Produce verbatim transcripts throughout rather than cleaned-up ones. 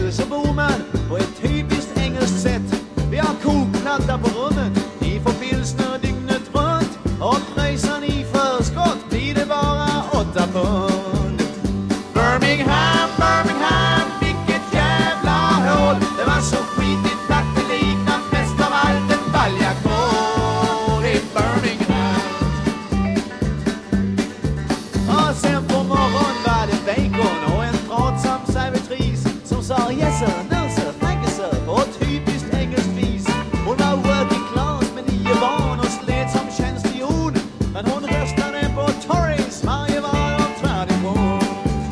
Eller så bor man på ett typiskt engelskt sätt. Vi har kokplatta på rummet, ni får pilsner dygnet runt. Och pröjsar ni förskott blir det bara åtta pund. Birmingham, Birmingham, vilket jävla hål. Det var så skitigt att det liknar mest av allt en baljakål i Birmingham. Och sen på morgon var det bacon och en pratsam servitris som sa yes sir, no sir, thank you sir, på typiskt engelskt vis. Hon var working class med nio barn och slet som tjänstehjon, men hon röstade på Tories varje var av tradition.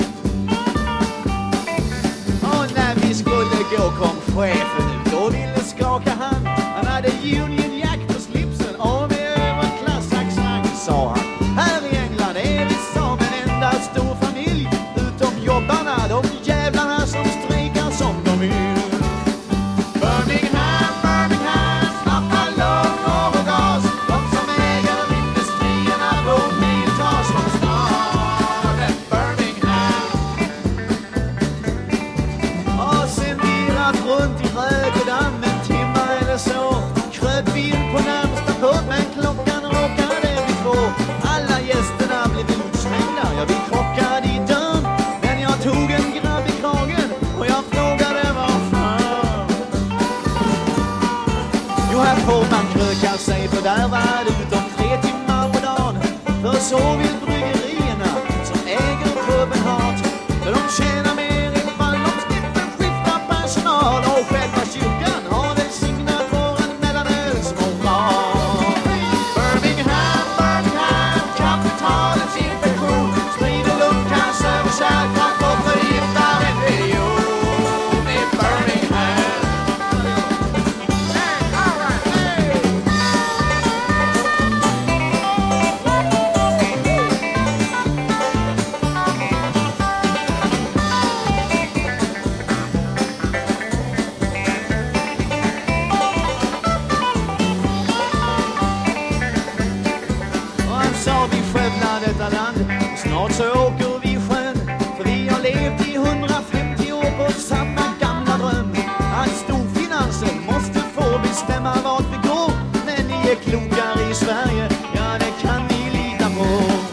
Och när vi skulle gå kom chefen ut och ville skaka hand. Han hade Union Jack på slipsen och med överklassaccent sa han: här i England är vi som en enda stor familj, utom jobbarna, de jävlarna som strejkar som de vill. Birmingham, Birmingham, snabba långor och gas, de som äger industrierna på miltals från staden Birmingham. Och sen virrat runt i Rögedam en timme eller så, kröp vi in på närmsta pub, men klockan råkade vi två. Alla gästerna blev utslängda, ja vi krockade i dörren, men jag tog en grabb i kragen och jag frågade varför. Jo, här får man kröka sig för där var det utom tre timmar på dagen. För så vill bryggerierna som äger puben hat, för de tjänar mer ifall de slipper skifta personal. Och själva kyrkan har välsignat våran mellanölsmoral. Birmingham, Birmingham, kapitalets infektion sprider lungcancer och kärlkropp och förgiftar en miljon i Birmingham. Hey, all right, hey! Och han sa vi skövlar detta land, snart så åker vi i sjön. För vi har levt i hundrafemtio år på samma gamla dröm, att storfinansen måste få bestämma vart vi går. Men ni är klokare i Sverige, ja det kan ni lita på.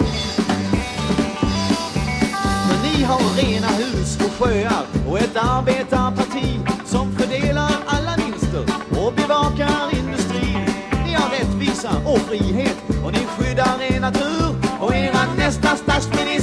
Men ni har rena hus och sjöar och ett arbetarparti som fördelar alla vinster och bevakar industrin. Ni har rättvisa och frihet och ni skyddar er natur och era nästa statsminister